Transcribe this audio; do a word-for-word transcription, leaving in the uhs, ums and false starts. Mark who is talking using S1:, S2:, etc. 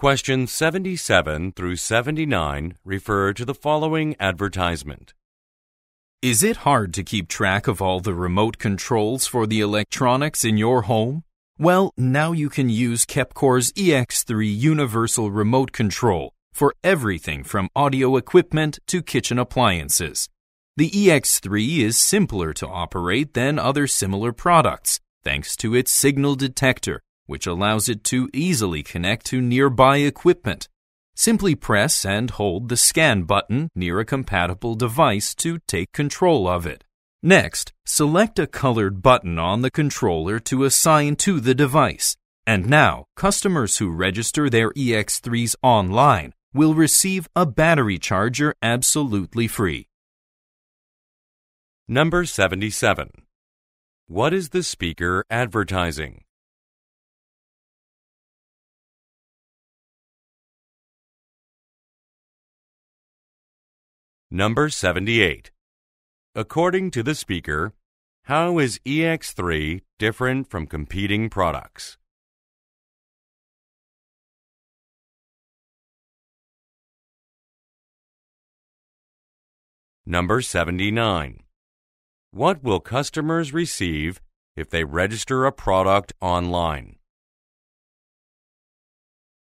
S1: Questions seventy-seven through seventy-nine refer to the following advertisement.
S2: Is it hard to keep track of all the remote controls for the electronics in your home? Well, now you can use Kepcor's E X three Universal Remote Control for everything from audio equipment to kitchen appliances. The E X three is simpler to operate than other similar products, thanks to its signal detector, which allows it to easily connect to nearby equipment. Simply press and hold the scan button near a compatible device to take control of it. Next, select a colored button on the controller to assign to the device. And now, customers who register their E X threes online will receive a battery charger absolutely free.
S1: Number seventy-seven. What is the speaker advertising? Number seventy-eight. According to the speaker, how is E X three different from competing products? Number seventy-nine. What will customers receive if they register a product online?